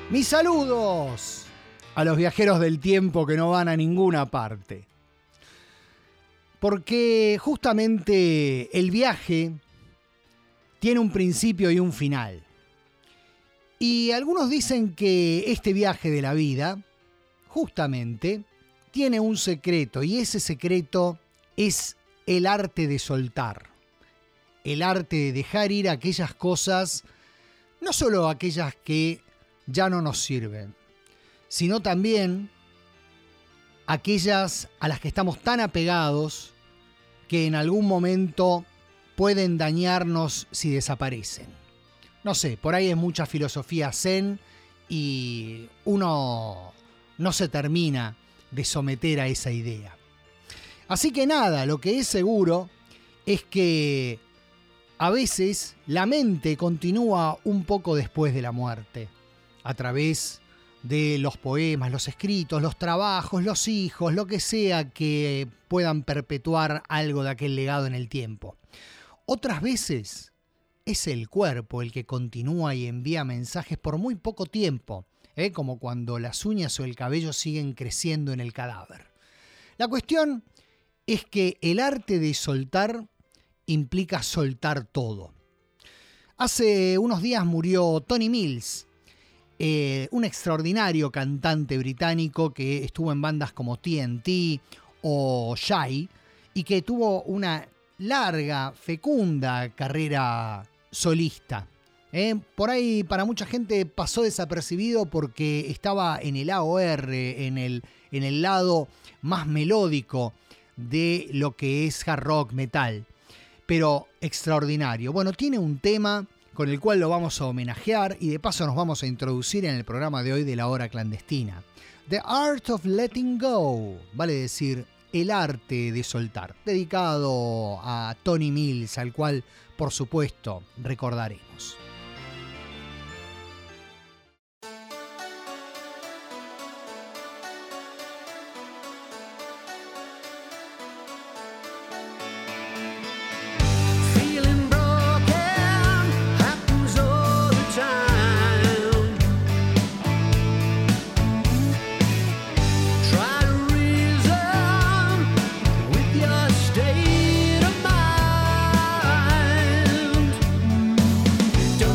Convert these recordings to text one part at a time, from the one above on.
Mis saludos a los viajeros del tiempo que no van a ninguna parte. Porque justamente el viaje tiene un principio y un final. Y algunos dicen que este viaje de la vida, justamente, tiene un secreto. Y ese secreto es el arte de soltar. El arte de dejar ir aquellas cosas, no solo aquellas que ya no nos sirven, sino también aquellas a las que estamos tan apegados que en algún momento pueden dañarnos si desaparecen. No sé, por ahí es mucha filosofía zen y uno no se termina de someter a esa idea. Así que nada, lo que es seguro es que a veces la mente continúa un poco después de la muerte, a través de los poemas, los escritos, los trabajos, los hijos, lo que sea que puedan perpetuar algo de aquel legado en el tiempo. Otras veces es el cuerpo el que continúa y envía mensajes por muy poco tiempo, como cuando las uñas o el cabello siguen creciendo en el cadáver. La cuestión es que el arte de soltar implica soltar todo. Hace unos días murió Tony Mills, un extraordinario cantante británico que estuvo en bandas como TNT o Shy y que tuvo una larga, fecunda carrera solista. Por ahí para mucha gente pasó desapercibido porque estaba en el AOR, en el lado más melódico de lo que es hard rock metal, pero extraordinario. Bueno, tiene un tema con el cual lo vamos a homenajear y de paso nos vamos a introducir en el programa de hoy de La Hora Clandestina. The Art of Letting Go, vale decir, el arte de soltar, dedicado a Tony Mills, al cual, por supuesto, recordaremos. Don't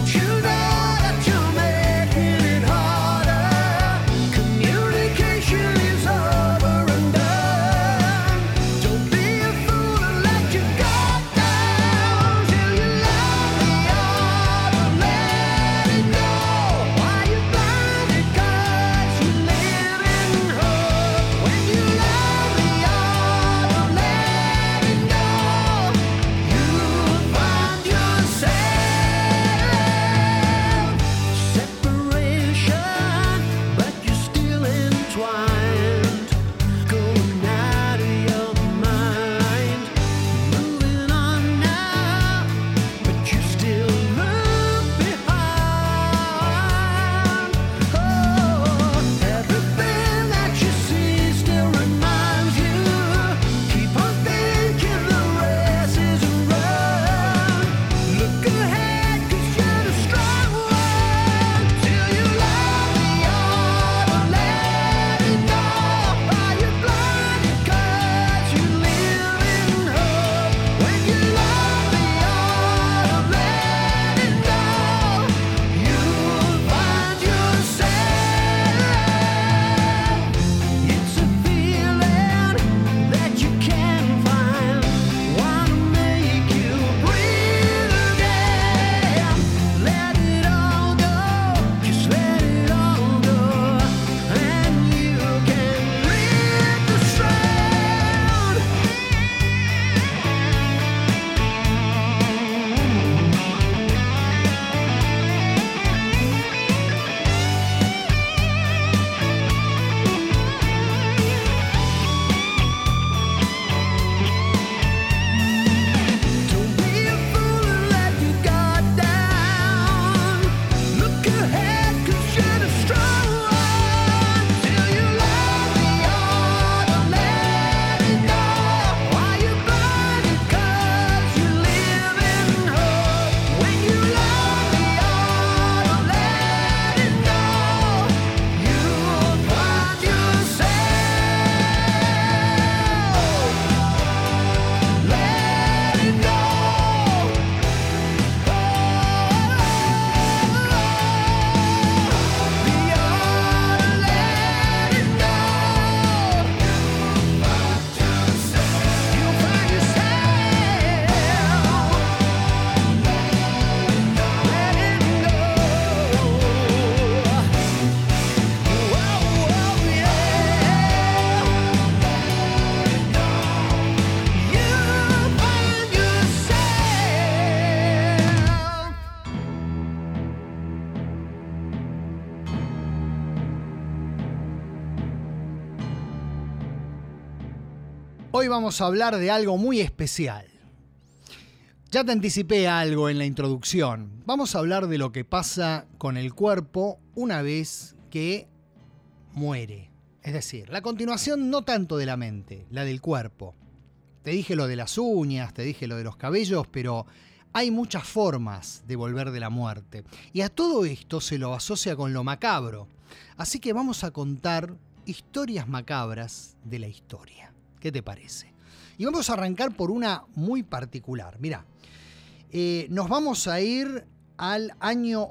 Hoy vamos a hablar de algo muy especial. Ya te anticipé algo en la introducción. Vamos a hablar de lo que pasa con el cuerpo una vez que muere. Es decir, la continuación no tanto de la mente, la del cuerpo. Te dije lo de las uñas, te dije lo de los cabellos, pero hay muchas formas de volver de la muerte. Y a todo esto se lo asocia con lo macabro. Así que vamos a contar historias macabras de la historia. ¿Qué te parece? Y vamos a arrancar por una muy particular. Mirá, nos vamos a ir al año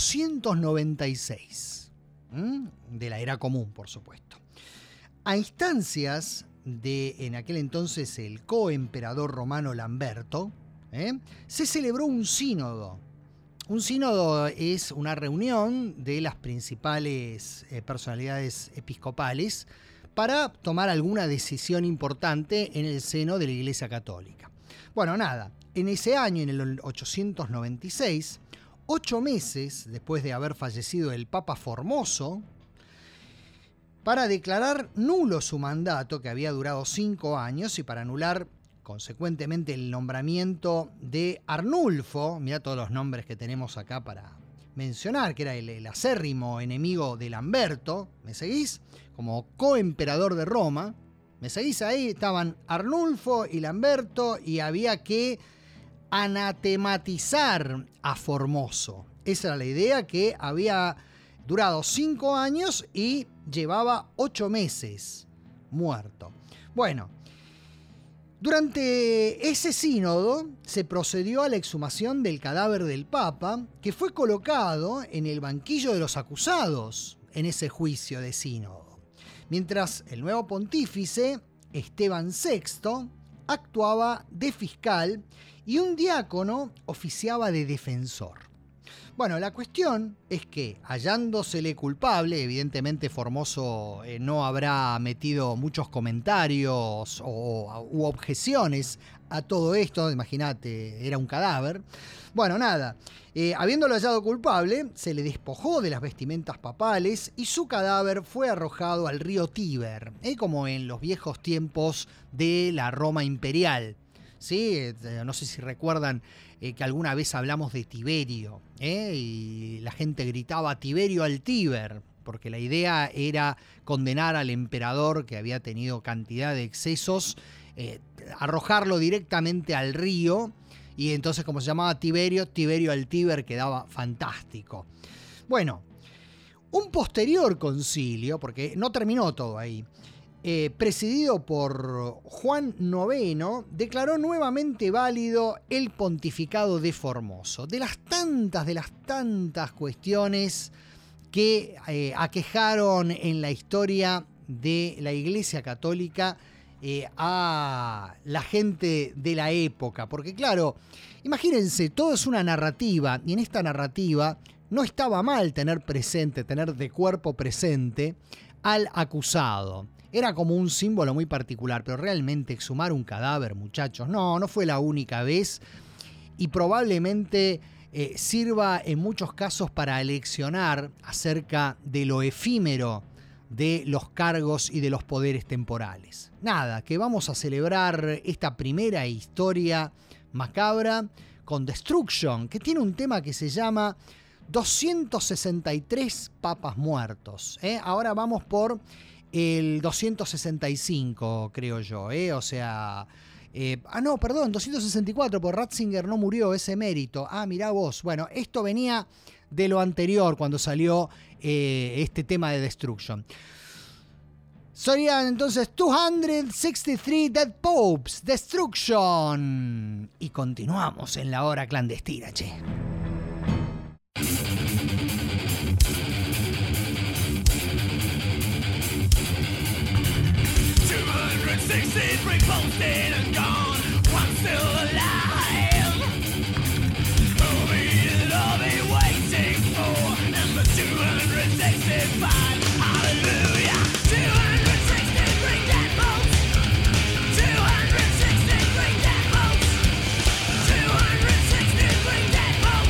896, de la Era Común, por supuesto. A instancias de, en aquel entonces, el coemperador romano Lamberto, se celebró un sínodo. Un sínodo es una reunión de las principales personalidades episcopales para tomar alguna decisión importante en el seno de la Iglesia Católica. Bueno, nada, en ese año, en el 896, 8 meses después de haber fallecido el Papa Formoso, para declarar nulo su mandato, que había durado 5 años, y para anular consecuentemente el nombramiento de Arnulfo, mirá todos los nombres que tenemos acá para mencionar, que era el acérrimo enemigo de Lamberto, ¿me seguís? Como coemperador de Roma, ¿me seguís ahí? Estaban Arnulfo y Lamberto y había que anatematizar a Formoso. Esa era la idea, que había durado 5 años y llevaba 8 meses muerto. Bueno, durante ese sínodo se procedió a la exhumación del cadáver del Papa, que fue colocado en el banquillo de los acusados en ese juicio de sínodo, mientras el nuevo pontífice, Esteban VI, actuaba de fiscal y un diácono oficiaba de defensor. Bueno, la cuestión es que, hallándosele culpable, evidentemente Formoso no habrá metido muchos comentarios u objeciones a todo esto, imagínate, era un cadáver. Bueno, nada, habiéndolo hallado culpable, se le despojó de las vestimentas papales y su cadáver fue arrojado al río Tíber, como en los viejos tiempos de la Roma imperial. ¿Sí? No sé si recuerdan que alguna vez hablamos de Tiberio, y la gente gritaba Tiberio al Tíber, porque la idea era condenar al emperador que había tenido cantidad de excesos, arrojarlo directamente al río, y entonces, como se llamaba Tiberio, Tiberio al Tíber quedaba fantástico. Bueno, un posterior concilio, porque no terminó todo ahí, presidido por Juan IX, declaró nuevamente válido el pontificado de Formoso. De las tantas cuestiones que aquejaron en la historia de la Iglesia Católica a la gente de la época. Porque claro, imagínense, todo es una narrativa, y en esta narrativa no estaba mal tener de cuerpo presente al acusado. Era como un símbolo muy particular, pero realmente exhumar un cadáver, muchachos, no fue la única vez, y probablemente sirva en muchos casos para leccionar acerca de lo efímero de los cargos y de los poderes temporales. Nada, que vamos a celebrar esta primera historia macabra con Destruction, que tiene un tema que se llama 263 papas muertos. Ahora vamos por el 265, creo yo, o sea... no, perdón, 264, porque Ratzinger no murió, ese mérito. Mirá vos. Bueno, esto venía de lo anterior, cuando salió este tema de Destruction. Serían entonces 263 Dead Popes, Destruction. Y continuamos en la hora clandestina, che. 63 popes dead and gone, one still alive. Who will be waiting for number 265? Hallelujah! 263 dead popes. 263 dead popes. 263 dead popes.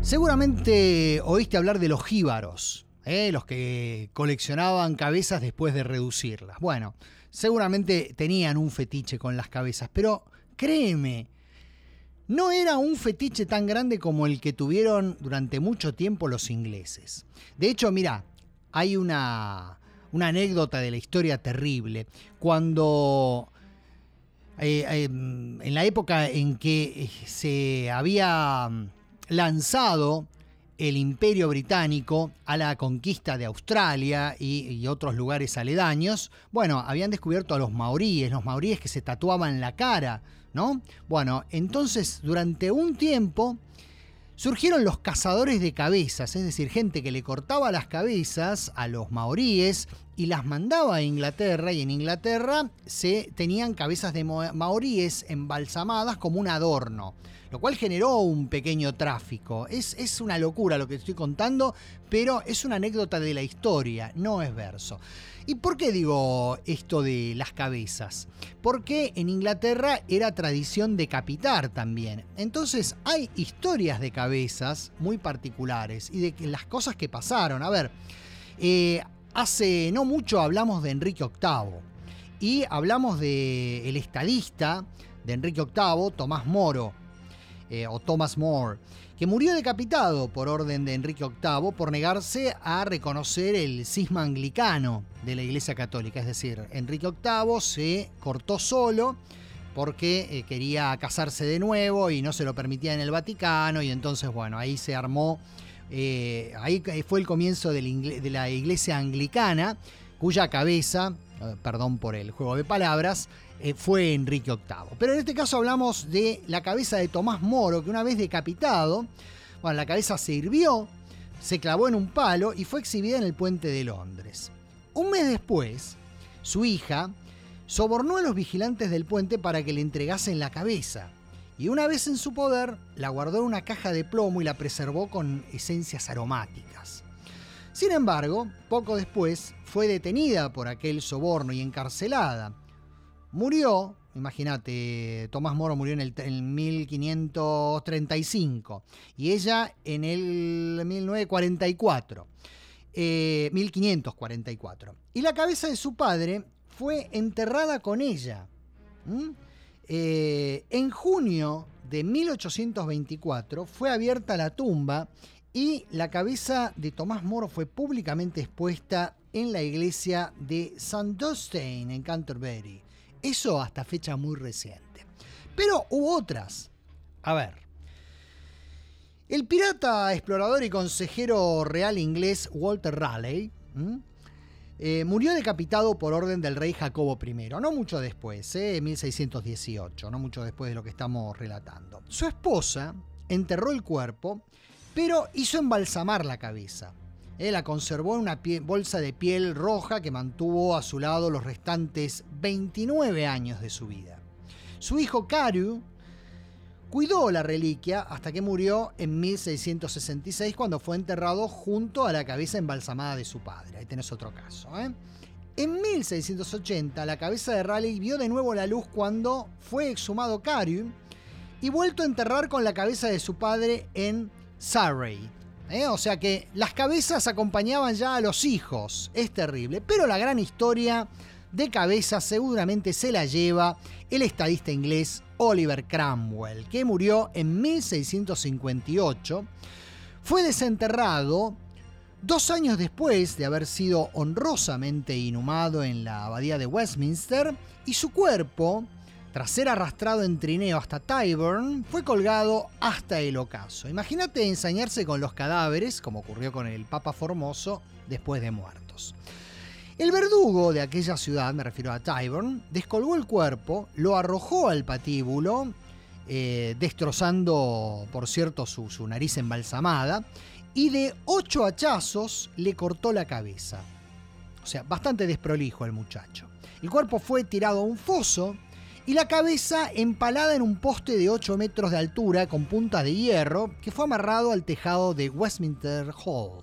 Seguramente oíste hablar de los jíbaros, los que coleccionaban cabezas después de reducirlas. Bueno, seguramente tenían un fetiche con las cabezas, pero créeme, no era un fetiche tan grande como el que tuvieron durante mucho tiempo los ingleses. De hecho, mirá, hay una anécdota de la historia terrible. Cuando en la época en que se había lanzado el Imperio Británico a la conquista de Australia y otros lugares aledaños, bueno, habían descubierto a los maoríes que se tatuaban la cara, ¿no? Bueno, entonces durante un tiempo surgieron los cazadores de cabezas, es decir, gente que le cortaba las cabezas a los maoríes y las mandaba a Inglaterra, y en Inglaterra se tenían cabezas de maoríes embalsamadas como un adorno, lo cual generó un pequeño tráfico. Es una locura lo que estoy contando, pero es una anécdota de la historia, no es verso. ¿Y por qué digo esto de las cabezas? Porque en Inglaterra era tradición decapitar también. Entonces hay historias de cabezas muy particulares y de las cosas que pasaron. A ver, hace no mucho hablamos de Enrique VIII y hablamos del estadista de Enrique VIII, Tomás Moro, o Thomas More, que murió decapitado por orden de Enrique VIII por negarse a reconocer el cisma anglicano de la Iglesia Católica. Es decir, Enrique VIII se cortó solo porque quería casarse de nuevo y no se lo permitía en el Vaticano, y entonces, bueno, ahí se armó, ahí fue el comienzo de la Iglesia Anglicana, cuya cabeza, perdón por el juego de palabras, fue Enrique VIII. Pero en este caso hablamos de la cabeza de Tomás Moro, que una vez decapitado, bueno, la cabeza se hirvió, se clavó en un palo y fue exhibida en el puente de Londres. Un mes después, su hija sobornó a los vigilantes del puente para que le entregasen la cabeza, y una vez en su poder, la guardó en una caja de plomo y la preservó con esencias aromáticas. Sin embargo, poco después fue detenida por aquel soborno y encarcelada. Murió, imagínate, Tomás Moro murió en 1535 y ella en el 1544. Y la cabeza de su padre fue enterrada con ella. En junio de 1824 fue abierta la tumba y la cabeza de Tomás Moro fue públicamente expuesta en la iglesia de St. Dunstan en Canterbury. Eso hasta fecha muy reciente. Pero hubo otras. A ver. El pirata, explorador y consejero real inglés Walter Raleigh murió decapitado por orden del rey Jacobo I. No mucho después, en 1618. No mucho después de lo que estamos relatando. Su esposa enterró el cuerpo, pero hizo embalsamar la cabeza. La conservó en una bolsa de piel roja que mantuvo a su lado los restantes 29 años de su vida. Su hijo Carew cuidó la reliquia hasta que murió en 1666, cuando fue enterrado junto a la cabeza embalsamada de su padre. Ahí tenés otro caso. En 1680, la cabeza de Raleigh vio de nuevo la luz cuando fue exhumado Carew y vuelto a enterrar con la cabeza de su padre en Surrey. O sea que las cabezas acompañaban ya a los hijos. Es terrible. Pero la gran historia de cabezas seguramente se la lleva el estadista inglés Oliver Cromwell, que murió en 1658. Fue desenterrado 2 años después de haber sido honrosamente inhumado en la abadía de Westminster, y su cuerpo, tras ser arrastrado en trineo hasta Tyburn, fue colgado hasta el ocaso. Imagínate ensañarse con los cadáveres, como ocurrió con el Papa Formoso, después de muertos. El verdugo de aquella ciudad, me refiero a Tyburn, descolgó el cuerpo, lo arrojó al patíbulo, destrozando, por cierto, su nariz embalsamada, y de 8 hachazos le cortó la cabeza. O sea, bastante desprolijo el muchacho. El cuerpo fue tirado a un foso, y la cabeza empalada en un poste de 8 metros de altura con puntas de hierro que fue amarrado al tejado de Westminster Hall.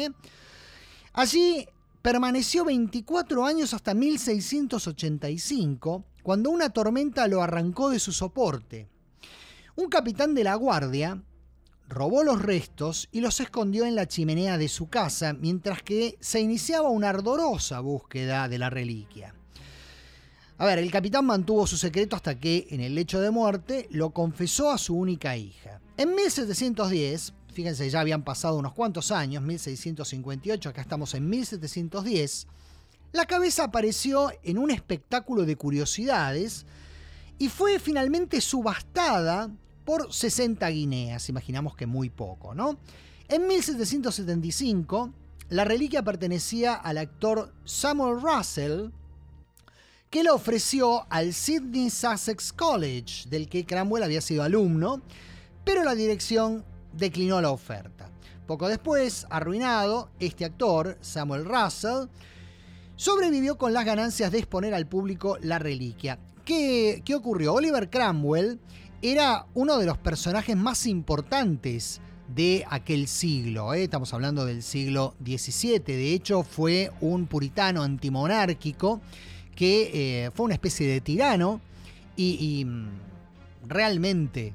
Allí permaneció 24 años hasta 1685, cuando una tormenta lo arrancó de su soporte. Un capitán de la guardia robó los restos y los escondió en la chimenea de su casa, mientras que se iniciaba una ardorosa búsqueda de la reliquia. A ver, el capitán mantuvo su secreto hasta que, en el lecho de muerte, lo confesó a su única hija. En 1710, fíjense, ya habían pasado unos cuantos años, 1658, acá estamos en 1710, la cabeza apareció en un espectáculo de curiosidades y fue finalmente subastada por 60 guineas, imaginamos que muy poco, ¿no? En 1775, la reliquia pertenecía al actor Samuel Russell, que la ofreció al Sydney Sussex College, del que Cranwell había sido alumno, pero la dirección declinó la oferta. Poco después, arruinado, este actor, Samuel Russell, sobrevivió con las ganancias de exponer al público la reliquia. ¿Qué ocurrió? Oliver Cromwell era uno de los personajes más importantes de aquel siglo. Estamos hablando del siglo XVII. De hecho, fue un puritano antimonárquico que fue una especie de tirano y realmente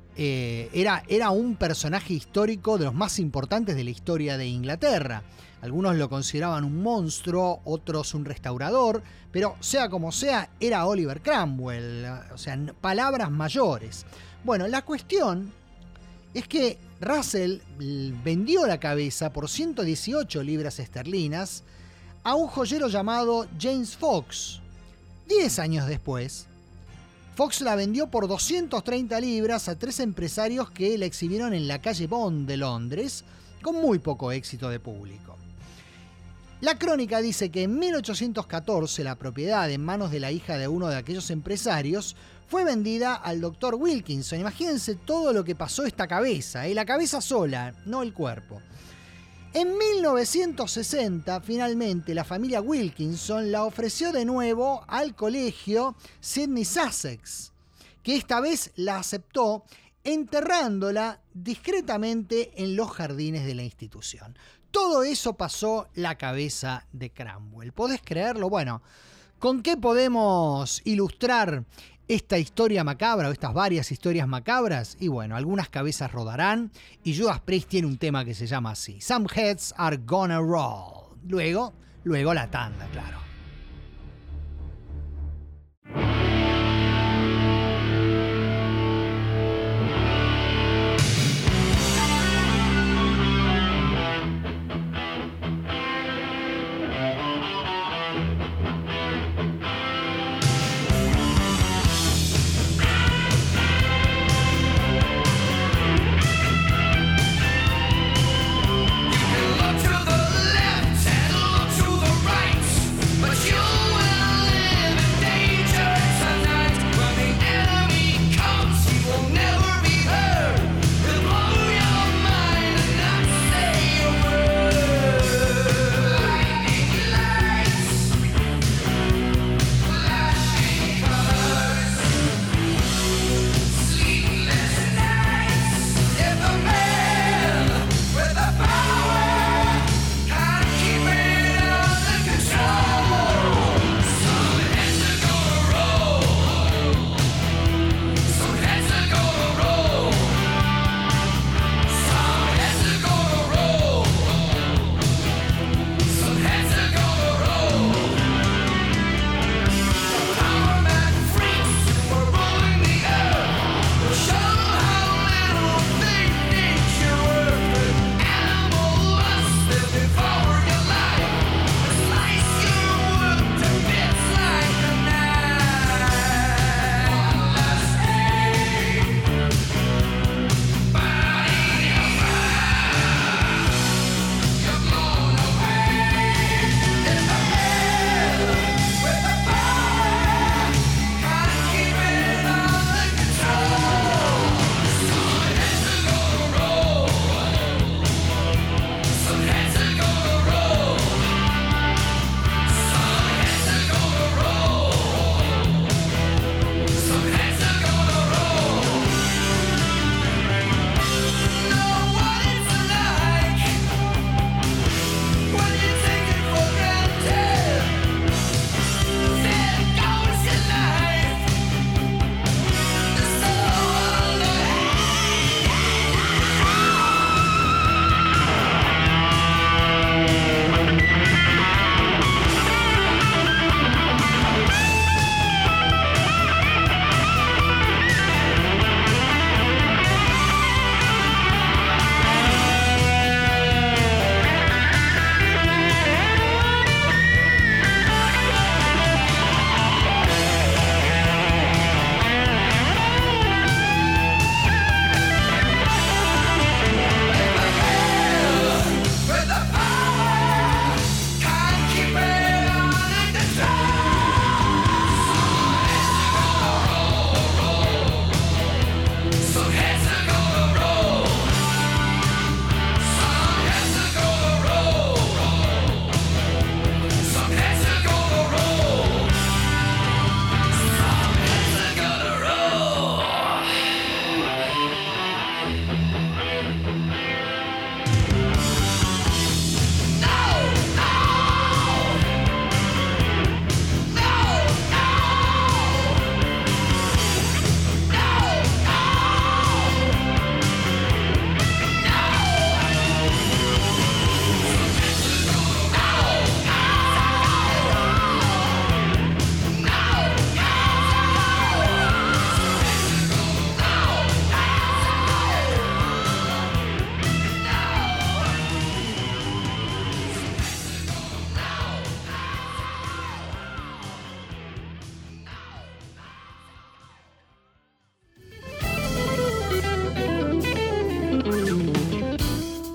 era un personaje histórico de los más importantes de la historia de Inglaterra. Algunos lo consideraban un monstruo, otros un restaurador, pero sea como sea, era Oliver Cromwell, o sea, palabras mayores. Bueno, la cuestión es que Russell vendió la cabeza por 118 libras esterlinas a un joyero llamado James Fox. 10 años después, Fox la vendió por 230 libras a 3 empresarios que la exhibieron en la calle Bond de Londres, con muy poco éxito de público. La crónica dice que en 1814 la propiedad en manos de la hija de uno de aquellos empresarios fue vendida al Dr. Wilkinson. Imagínense todo lo que pasó esta cabeza, la cabeza sola, no el cuerpo. En 1960, finalmente, la familia Wilkinson la ofreció de nuevo al colegio Sydney Sussex, que esta vez la aceptó, enterrándola discretamente en los jardines de la institución. Todo eso pasó la cabeza de Cromwell. ¿Podés creerlo? Bueno, ¿con qué podemos ilustrar esta historia macabra o estas varias historias macabras? Y bueno, algunas cabezas rodarán y Judas Priest tiene un tema que se llama así: Some heads are gonna roll. Luego la tanda, claro. Look to the left and look to the right.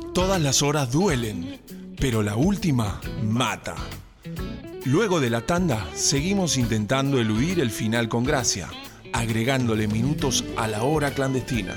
Todas las horas duelen, pero la última mata. Luego de la tanda, seguimos intentando eludir el final con gracia, agregándole minutos a la hora clandestina.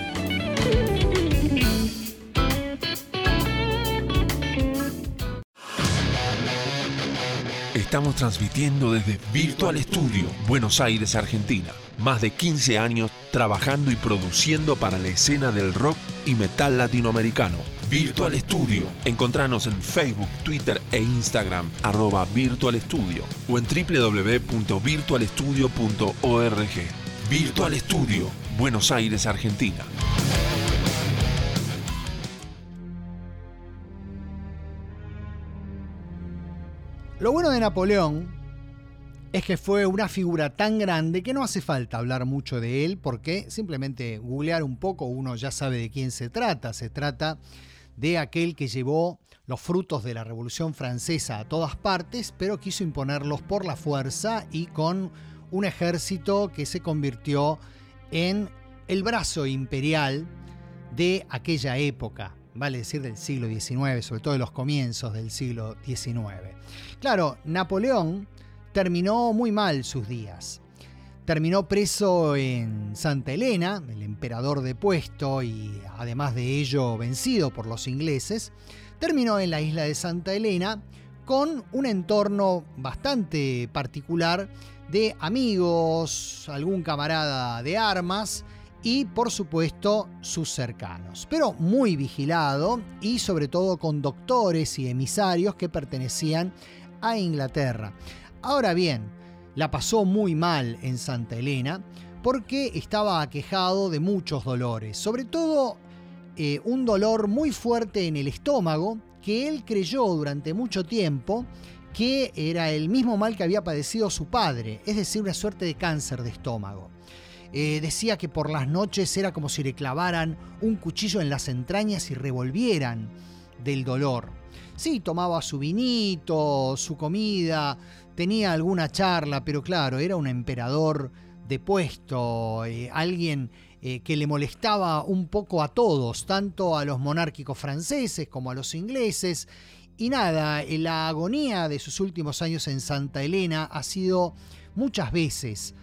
Estamos transmitiendo desde Virtual Studio, Buenos Aires, Argentina. Más de 15 años trabajando y produciendo para la escena del rock y metal latinoamericano. Virtual Studio. Encontranos en Facebook, Twitter e Instagram @Virtual Studio o en www.virtualstudio.org. Virtual Studio, Buenos Aires, Argentina. Lo bueno de Napoleón es que fue una figura tan grande que no hace falta hablar mucho de él, porque simplemente googlear un poco uno ya sabe de quién se trata. Se trata de aquel que llevó los frutos de la Revolución Francesa a todas partes, pero quiso imponerlos por la fuerza y con un ejército que se convirtió en el brazo imperial de aquella época, vale decir del siglo XIX, sobre todo de los comienzos del siglo XIX. Claro, Napoleón terminó muy mal sus días. Terminó preso en Santa Elena, el emperador depuesto y además de ello vencido por los ingleses. Terminó en la isla de Santa Elena con un entorno bastante particular de amigos, algún camarada de armas y por supuesto sus cercanos, pero muy vigilado y sobre todo con doctores y emisarios que pertenecían a Inglaterra. Ahora bien, la pasó muy mal en Santa Elena porque estaba aquejado de muchos dolores, sobre todo un dolor muy fuerte en el estómago que él creyó durante mucho tiempo que era el mismo mal que había padecido su padre, es decir, una suerte de cáncer de estómago. Decía que por las noches era como si le clavaran un cuchillo en las entrañas y revolvieran del dolor. Sí, tomaba su vinito, su comida, tenía alguna charla, pero claro, era un emperador depuesto, alguien que le molestaba un poco a todos, tanto a los monárquicos franceses como a los ingleses. Y nada, la agonía de sus últimos años en Santa Elena ha sido muchas veces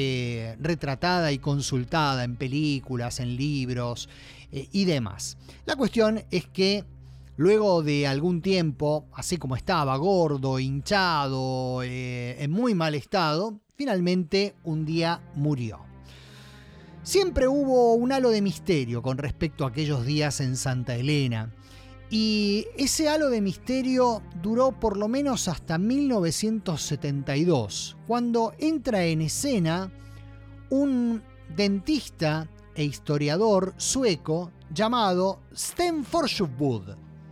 retratada y consultada en películas, en libros y demás. La cuestión es que luego de algún tiempo, así como estaba, gordo, hinchado, en muy mal estado, finalmente un día murió. Siempre hubo un halo de misterio con respecto a aquellos días en Santa Elena. Y ese halo de misterio duró por lo menos hasta 1972, cuando entra en escena un dentista e historiador sueco llamado Sten Forsberg.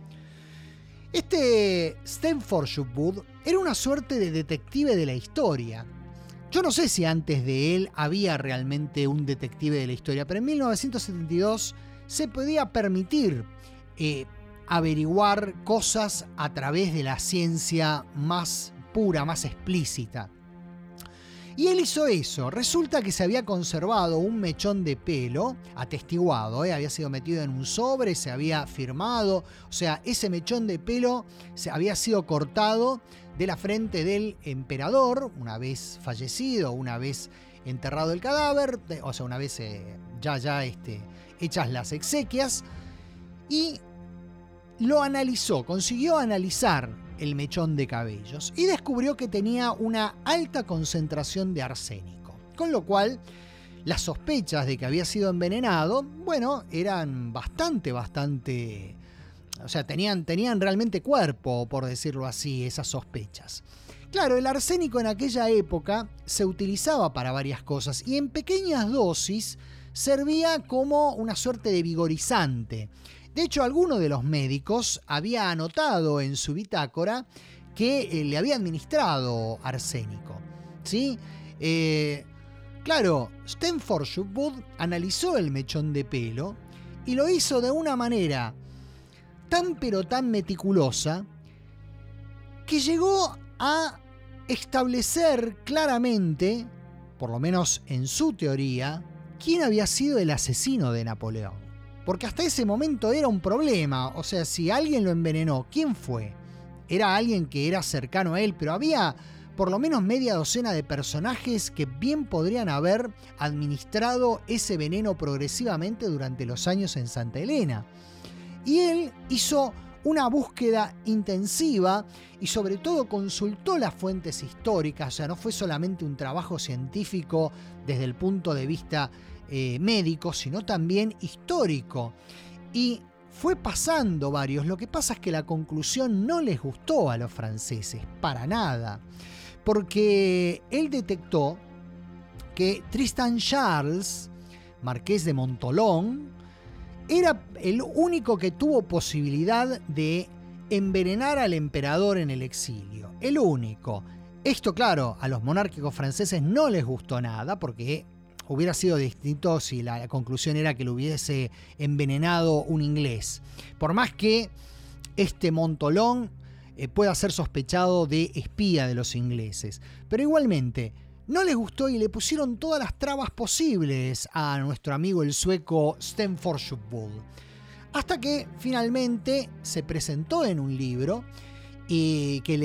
Este Sten Forsberg era una suerte de detective de la historia. Yo no sé si antes de él había realmente un detective de la historia, pero en 1972 se podía permitir averiguar cosas a través de la ciencia más pura, más explícita. Y él hizo eso. Resulta que se había conservado un mechón de pelo, atestiguado, había sido metido en un sobre, se había firmado, o sea, ese mechón de pelo había sido cortado de la frente del emperador, una vez fallecido, una vez enterrado el cadáver, o sea, una vez hechas las exequias, y lo analizó, consiguió analizar el mechón de cabellos y descubrió que tenía una alta concentración de arsénico, con lo cual las sospechas de que había sido envenenado, bueno, eran bastante, o sea, tenían realmente cuerpo, por decirlo así, esas sospechas. Claro, el arsénico en aquella época se utilizaba para varias cosas y en pequeñas dosis servía como una suerte de vigorizante. De hecho, alguno de los médicos había anotado en su bitácora que le había administrado arsénico, ¿sí? Claro, Sten Forsberg analizó el mechón de pelo y lo hizo de una manera tan pero tan meticulosa que llegó a establecer claramente, por lo menos en su teoría, quién había sido el asesino de Napoleón. porque hasta ese momento era un problema. O sea, si alguien lo envenenó, ¿quién fue? Era alguien que era cercano a él, pero había por lo menos media docena de personajes que bien podrían haber administrado ese veneno progresivamente durante los años en Santa Elena. Y él hizo una búsqueda intensiva y sobre todo consultó las fuentes históricas. O sea, no fue solamente un trabajo científico desde el punto de vista médico, sino también histórico. Y fue pasando varios. Lo que pasa es que la conclusión no les gustó a los franceses, para nada. Porque él detectó que Tristan Charles, marqués de Montholon, era el único que tuvo posibilidad de envenenar al emperador en el exilio. El único. Esto, claro, a los monárquicos franceses no les gustó nada, porque hubiera sido distinto si la conclusión era que lo hubiese envenenado un inglés. Por más que este Montholon pueda ser sospechado de espía de los ingleses. Pero igualmente, no les gustó y le pusieron todas las trabas posibles a nuestro amigo el sueco Sten Forsjöbull. Hasta que finalmente se presentó en un libro, y que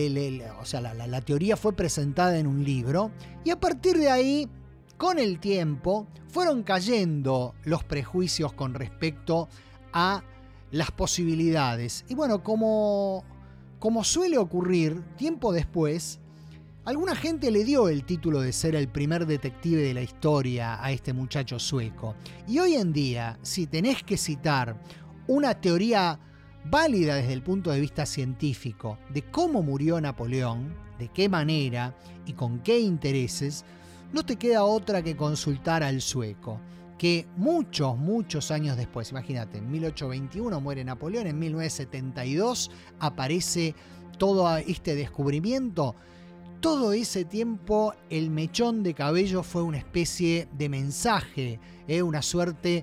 la teoría fue presentada en un libro, y a partir de ahí, con el tiempo, fueron cayendo los prejuicios con respecto a las posibilidades. Y bueno, como suele ocurrir, tiempo después, alguna gente le dio el título de ser el primer detective de la historia a este muchacho sueco. Y hoy en día, si tenés que citar una teoría válida desde el punto de vista científico de cómo murió Napoleón, de qué manera y con qué intereses, no te queda otra que consultar al sueco, que muchos años después, imagínate, en 1821 muere Napoleón, en 1972 aparece todo este descubrimiento. Todo ese tiempo el mechón de cabello fue una especie de mensaje, una suerte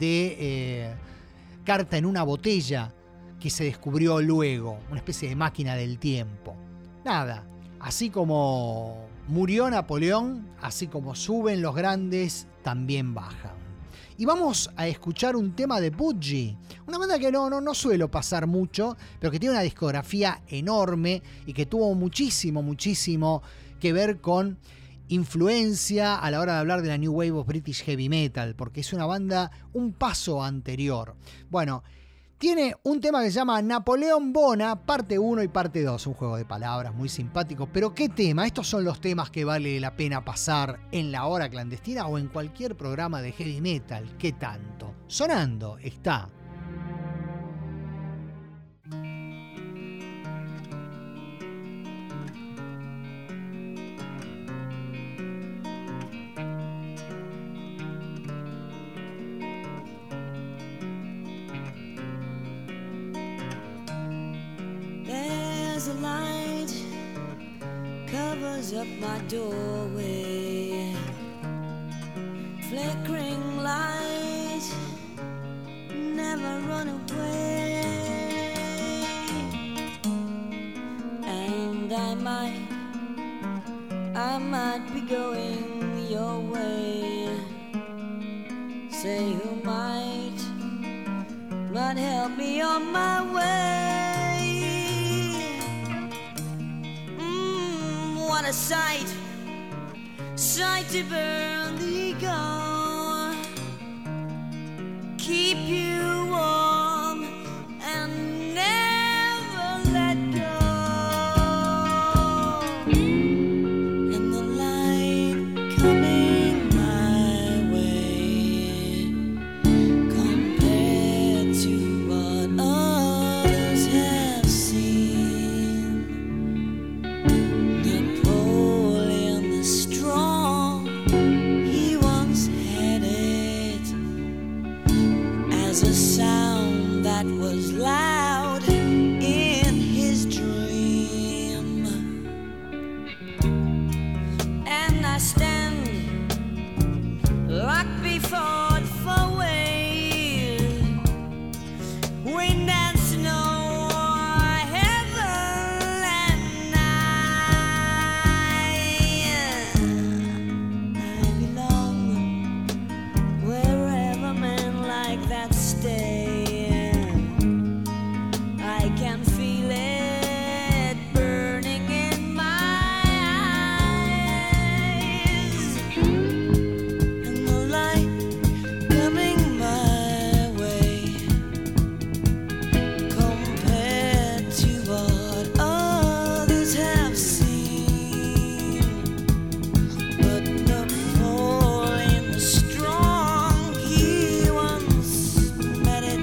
de carta en una botella que se descubrió luego, una especie de máquina del tiempo. Nada, así como murió Napoleón, así como suben los grandes, también bajan. Y vamos a escuchar un tema de Budgie, una banda que no suelo pasar mucho, pero que tiene una discografía enorme y que tuvo muchísimo que ver con influencia a la hora de hablar de la New Wave of British Heavy Metal, porque es una banda un paso anterior. Bueno, tiene un tema que se llama Napoleón Bona, parte 1 y parte 2, un juego de palabras muy simpático, pero ¿qué tema? Estos son los temas que vale la pena pasar en la hora clandestina o en cualquier programa de heavy metal. ¿Qué tanto? Sonando está. A light covers up my doorway, flickering light, never run away. And I might be going your way. Say who might help me on my way. What a sight to burn the ego, keep you warm and never let go. And the light coming my way, compared to what others have seen. A sound that was loud in his dream, and I stand locked before the four-way, wind and snow, heaven and night. I belong wherever men like that that's staying. I can feel it burning in my eyes, and the light coming my way compared to what others have seen. But not Paul in the strong, he once met it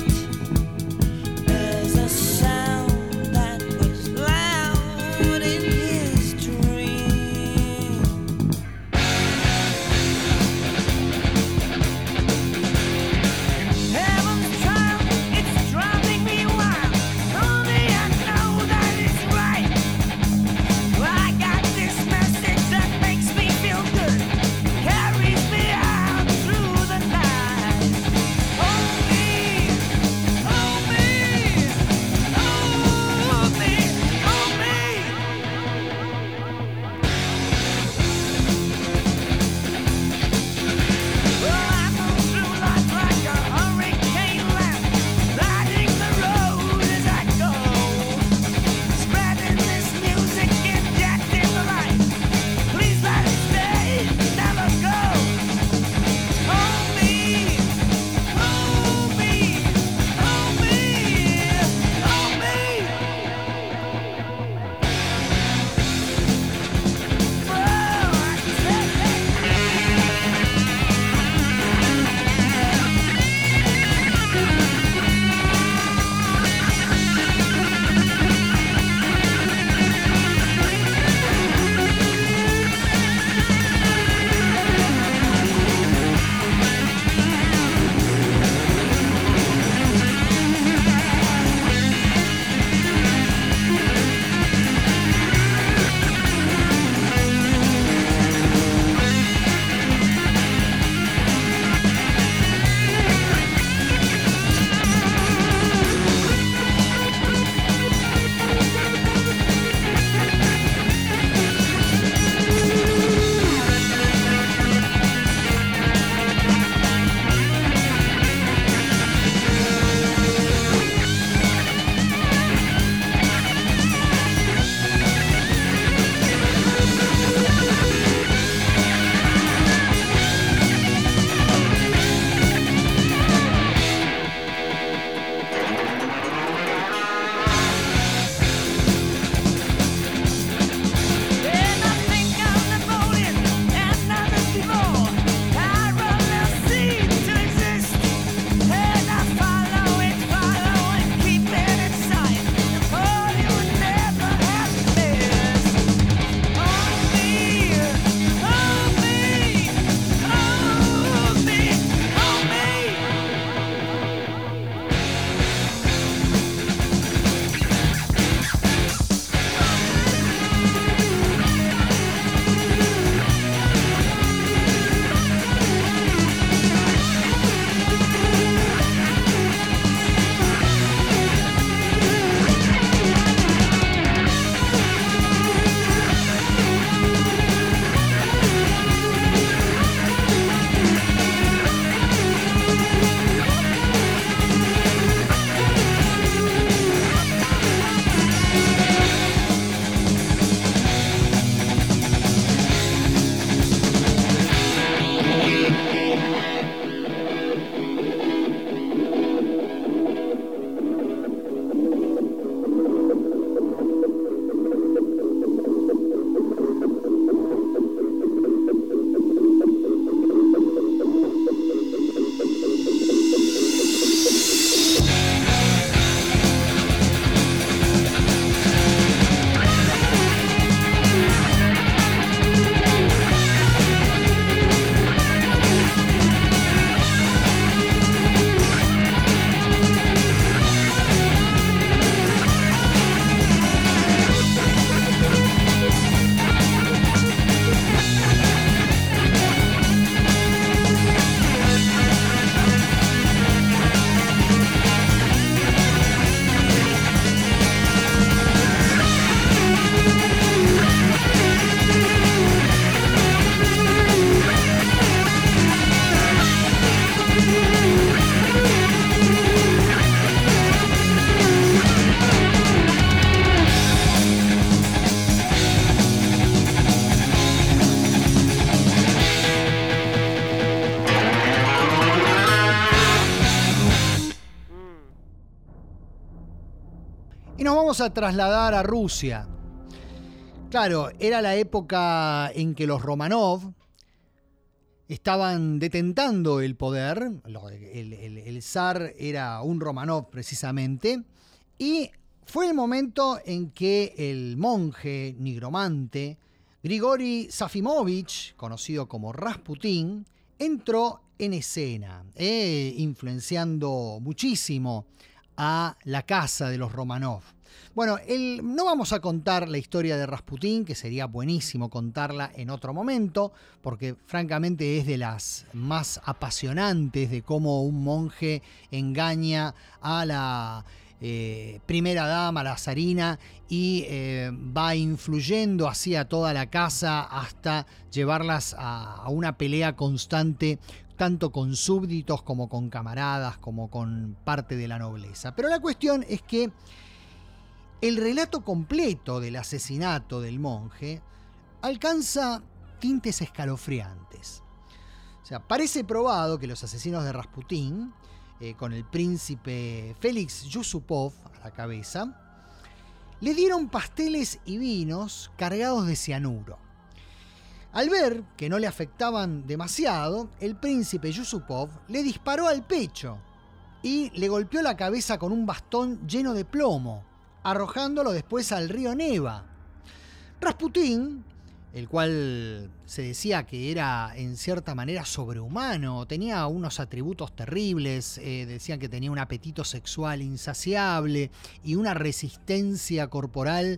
nos vamos a trasladar a Rusia. Claro, era la época en que los Romanov estaban detentando el poder. El zar era un Romanov precisamente. Y fue el momento en que el monje nigromante Grigori Zafimovich, conocido como Rasputín, entró en escena, influenciando muchísimo a la casa de los Romanov. Bueno, no vamos a contar la historia de Rasputín, que sería buenísimo contarla en otro momento, porque francamente es de las más apasionantes de cómo un monje engaña a la primera dama, la zarina, y va influyendo así a toda la casa hasta llevarlas a una pelea constante, tanto con súbditos como con camaradas, como con parte de la nobleza. Pero la cuestión es que el relato completo del asesinato del monje alcanza tintes escalofriantes. O sea, parece probado que los asesinos de Rasputín, con el príncipe Félix Yusupov a la cabeza, le dieron pasteles y vinos cargados de cianuro. Al ver que no le afectaban demasiado, el príncipe Yusupov le disparó al pecho y le golpeó la cabeza con un bastón lleno de plomo, arrojándolo después al río Neva. Rasputín, el cual se decía que era en cierta manera sobrehumano, tenía unos atributos terribles, decían que tenía un apetito sexual insaciable y una resistencia corporal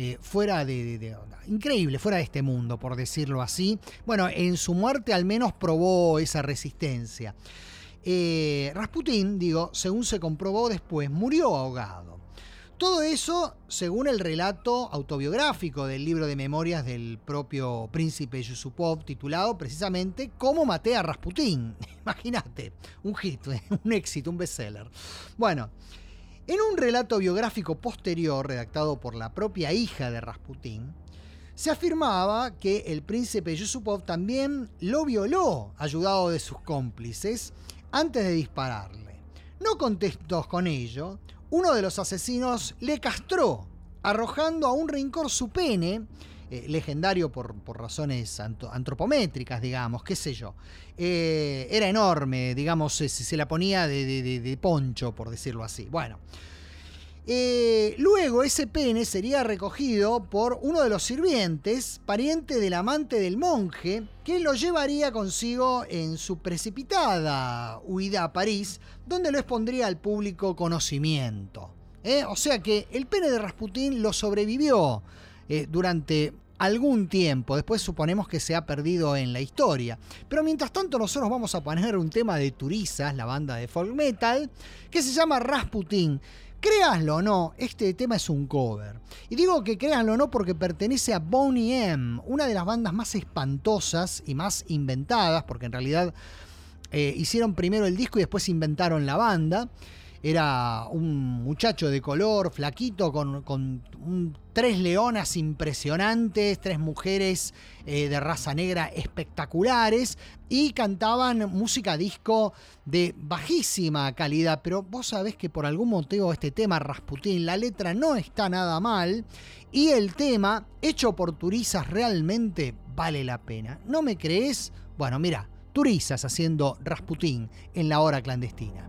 increíble, fuera de este mundo, por decirlo así. Bueno, en su muerte al menos probó esa resistencia. Rasputín, según se comprobó después, murió ahogado. Todo eso según el relato autobiográfico del libro de memorias del propio príncipe Yusupov, titulado precisamente ¿Cómo maté a Rasputín? Imagínate, un hit, un éxito, un bestseller. Bueno, en un relato biográfico posterior, redactado por la propia hija de Rasputín, se afirmaba que el príncipe Yusupov también lo violó, ayudado de sus cómplices, antes de dispararle. No contentos con ello, uno de los asesinos le castró, arrojando a un rincón su pene, legendario por razones antropométricas, digamos, qué sé yo. Era enorme, digamos, se la ponía de poncho, por decirlo así. Bueno, luego ese pene sería recogido por uno de los sirvientes, pariente del amante del monje, que lo llevaría consigo en su precipitada huida a París, donde lo expondría al público conocimiento. O sea que el pene de Rasputín lo sobrevivió durante algún tiempo. Después suponemos que se ha perdido en la historia. Pero mientras tanto nosotros vamos a poner un tema de Turisas, la banda de folk metal, que se llama Rasputín. Créanlo o no, este tema es un cover. Y digo que créanlo o no porque pertenece a Boney M, una de las bandas más espantosas y más inventadas, porque en realidad hicieron primero el disco y después inventaron la banda. Era un muchacho de color, flaquito, con 3 leonas impresionantes, 3 mujeres de raza negra espectaculares, y cantaban música disco de bajísima calidad. Pero vos sabés que por algún motivo este tema, Rasputín, la letra no está nada mal, y el tema, hecho por Turisas, realmente vale la pena. ¿No me crees? Bueno, mira, Turisas haciendo Rasputín en la hora clandestina.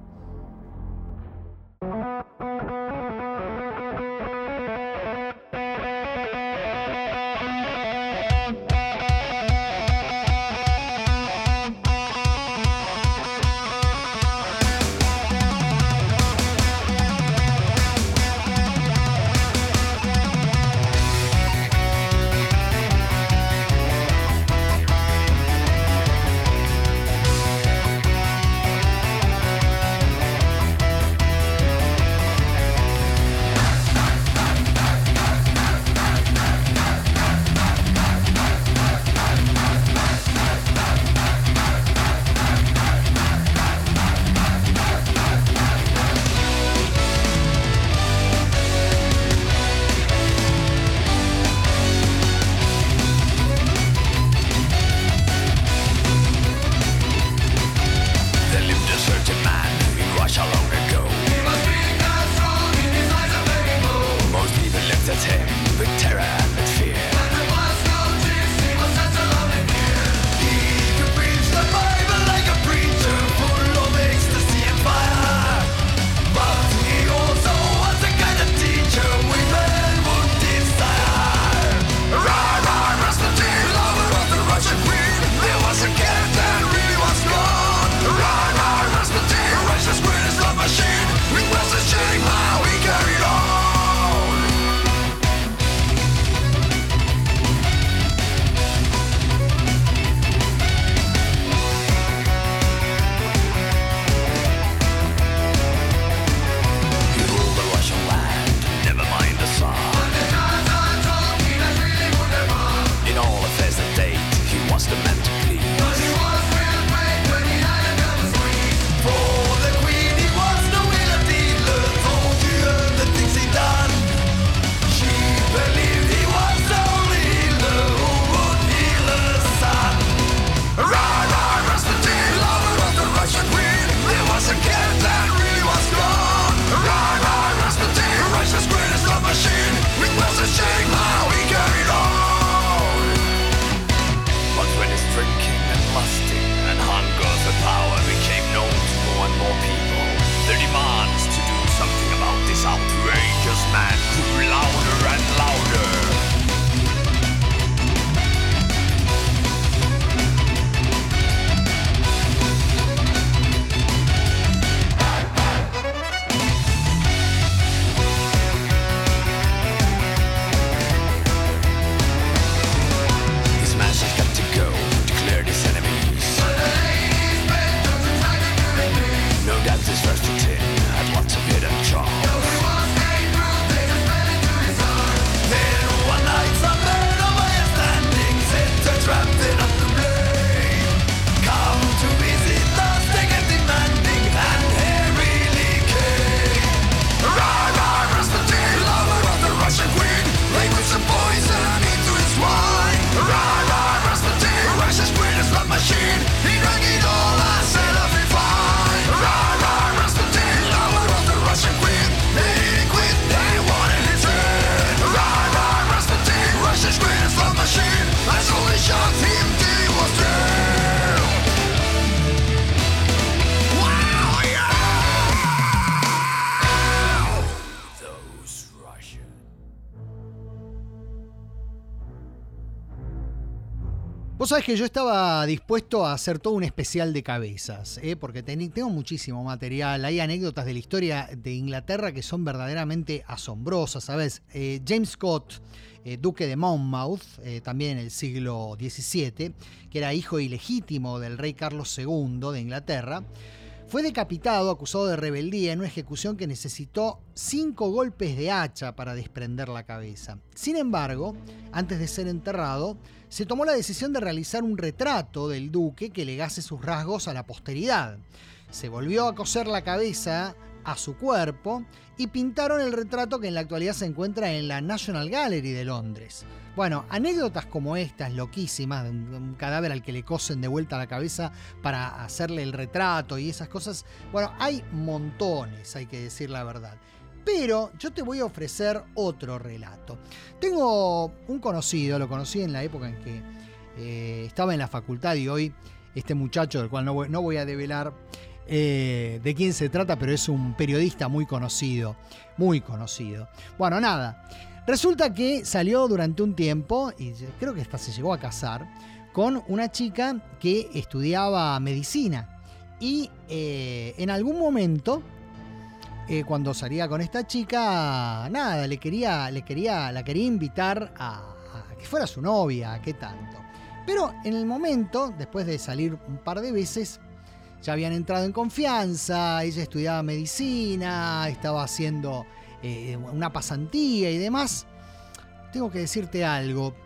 Vos sabés que yo estaba dispuesto a hacer todo un especial de cabezas, porque tengo muchísimo material. Hay anécdotas de la historia de Inglaterra que son verdaderamente asombrosas, ¿sabes? James Scott, duque de Monmouth, también en el siglo XVII, que era hijo ilegítimo del rey Carlos II de Inglaterra, fue decapitado acusado de rebeldía en una ejecución que necesitó 5 golpes de hacha para desprender la cabeza. Sin embargo, antes de ser enterrado, se tomó la decisión de realizar un retrato del duque que legase sus rasgos a la posteridad. Se volvió a coser la cabeza a su cuerpo y pintaron el retrato que en la actualidad se encuentra en la National Gallery de Londres. Bueno, anécdotas como estas, loquísimas, de un cadáver al que le cosen de vuelta la cabeza para hacerle el retrato y esas cosas, bueno, hay montones, hay que decir la verdad. Pero yo te voy a ofrecer otro relato. Tengo un conocido, lo conocí en la época en que estaba en la facultad y hoy este muchacho, del cual no voy a develar de quién se trata, pero es un periodista muy conocido, muy conocido. Bueno, nada, resulta que salió durante un tiempo, y creo que hasta se llegó a casar, con una chica que estudiaba medicina. Y en algún momento, cuando salía con esta chica, nada, la quería invitar a que fuera su novia, qué tanto. Pero en el momento, después de salir un par de veces, ya habían entrado en confianza, ella estudiaba medicina, estaba haciendo una pasantía y demás. Tengo que decirte algo,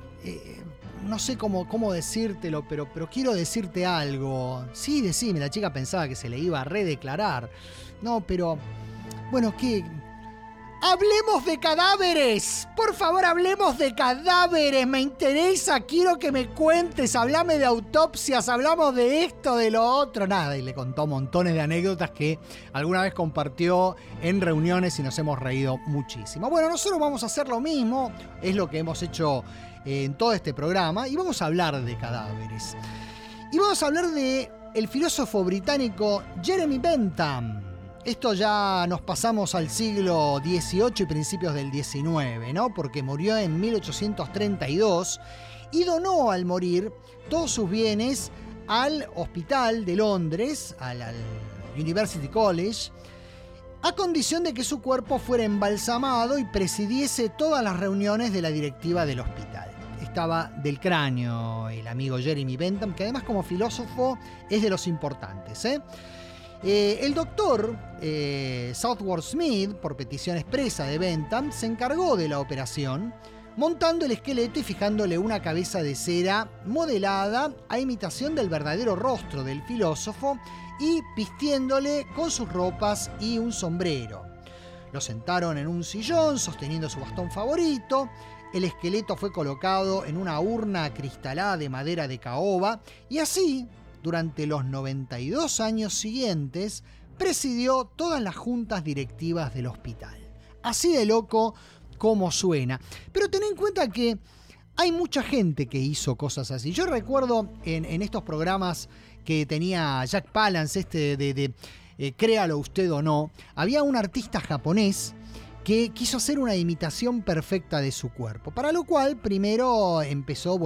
no sé cómo decírtelo, pero quiero decirte algo. Sí, decime, la chica pensaba que se le iba a redeclarar. No, pero, bueno, ¿qué? ¡Hablemos de cadáveres! Por favor, hablemos de cadáveres. Me interesa, quiero que me cuentes. Hablame de autopsias, hablamos de esto, de lo otro. Nada, y le contó montones de anécdotas que alguna vez compartió en reuniones y nos hemos reído muchísimo. Bueno, nosotros vamos a hacer lo mismo. Es lo que hemos hecho en todo este programa. Y vamos a hablar de cadáveres. Y vamos a hablar de el filósofo británico Jeremy Bentham. Esto ya nos pasamos al siglo XVIII y principios del XIX, ¿no? Porque murió en 1832 y donó al morir todos sus bienes al hospital de Londres, al University College, a condición de que su cuerpo fuera embalsamado y presidiese todas las reuniones de la directiva del hospital. Estaba del cráneo el amigo Jeremy Bentham, que además como filósofo es de los importantes, el doctor Southworth Smith, por petición expresa de Bentham, se encargó de la operación, montando el esqueleto y fijándole una cabeza de cera modelada a imitación del verdadero rostro del filósofo y vistiéndole con sus ropas y un sombrero. Lo sentaron en un sillón sosteniendo su bastón favorito. El esqueleto fue colocado en una urna acristalada de madera de caoba y así, durante los 92 años siguientes, presidió todas las juntas directivas del hospital. Así de loco como suena. Pero ten en cuenta que hay mucha gente que hizo cosas así. Yo recuerdo en estos programas que tenía Jack Palance, de créalo usted o no, había un artista japonés que quiso hacer una imitación perfecta de su cuerpo, para lo cual primero empezó,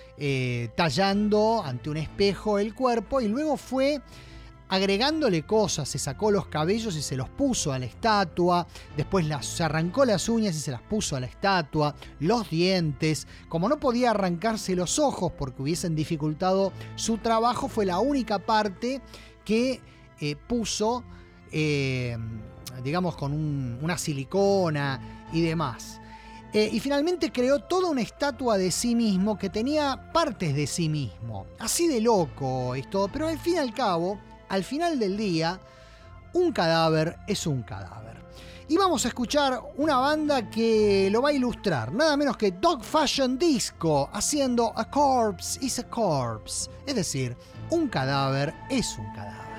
tallando ante un espejo el cuerpo y luego fue agregándole cosas, se sacó los cabellos y se los puso a la estatua, después se arrancó las uñas y se las puso a la estatua, los dientes, como no podía arrancarse los ojos porque hubiesen dificultado su trabajo, fue la única parte que puso digamos con una silicona y demás. Y finalmente creó toda una estatua de sí mismo que tenía partes de sí mismo. Así de loco esto, pero al fin y al cabo, al final del día, un cadáver es un cadáver. Y vamos a escuchar una banda que lo va a ilustrar, nada menos que Dog Fashion Disco, haciendo A Corpse is a Corpse. Es decir, un cadáver es un cadáver.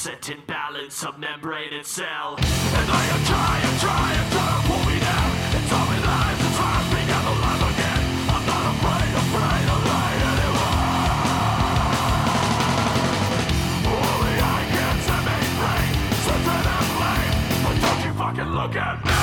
set in balance of membrane and cell. And I am trying to pull me down. It's all my life to try to bring out alive again. I'm not afraid of light anymore. Only I can set me free, certain and lame. But don't you fucking look at me.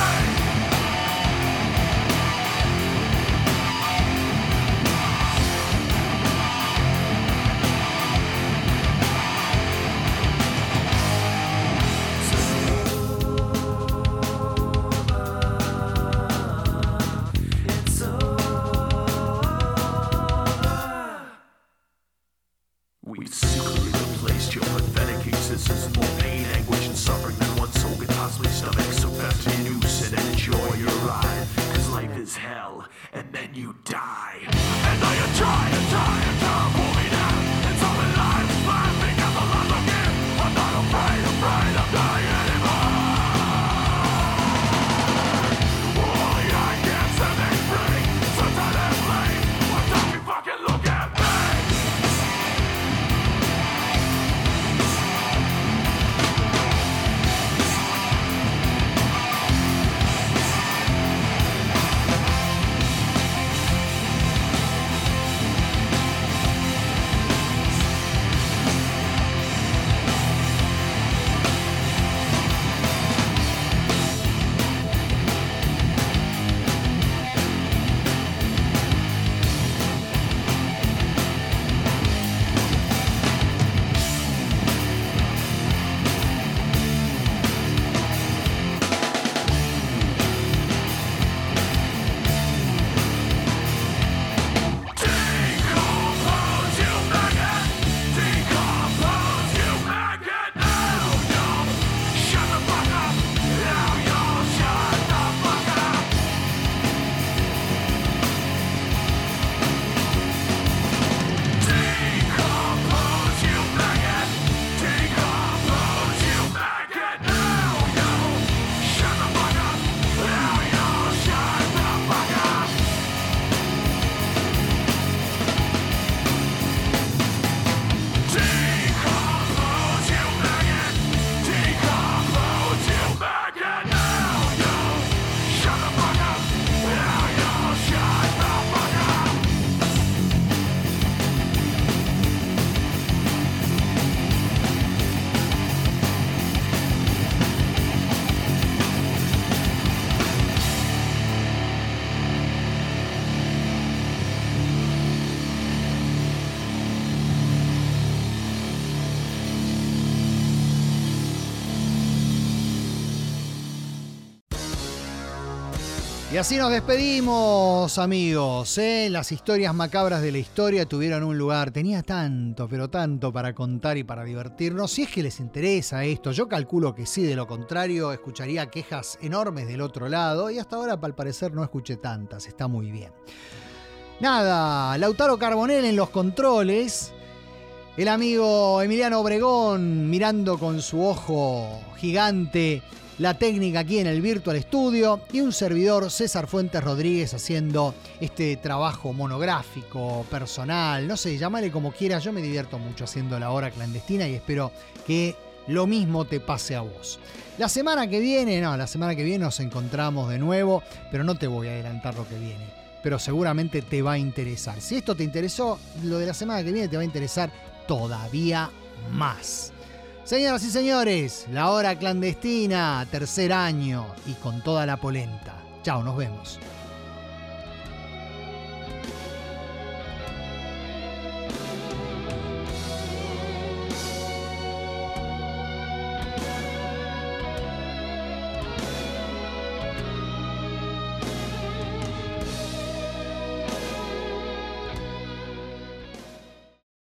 We've secretly replaced your pathetic existence with more pain, anguish, and suffering than one soul could possibly stomach. So fasten your noose and enjoy your ride, 'cause life is hell, and then you die. And I am trying to pull me down. It's all my life to try to bring out alive again. I'm not afraid of dying anymore. Only I can set me free, certain and lame. Why don't you fucking look at me? Y así nos despedimos, amigos. Las historias macabras de la historia tuvieron un lugar. Tenía tanto, pero tanto para contar y para divertirnos. Si es que les interesa esto, yo calculo que sí, de lo contrario escucharía quejas enormes del otro lado. Y hasta ahora, al parecer, no escuché tantas. Está muy bien. Nada, Lautaro Carbonell en los controles. El amigo Emiliano Obregón mirando con su ojo gigante la técnica aquí en el Virtual Studio, y un servidor, César Fuentes Rodríguez, haciendo este trabajo monográfico, personal, no sé, llámale como quieras. Yo me divierto mucho haciendo La Hora Clandestina y espero que lo mismo te pase a vos. La semana que viene nos encontramos de nuevo, pero no te voy a adelantar lo que viene, pero seguramente te va a interesar. Si esto te interesó, lo de la semana que viene te va a interesar todavía más. Señoras y señores, La Hora Clandestina, tercer año y con toda la polenta. Chao, nos vemos.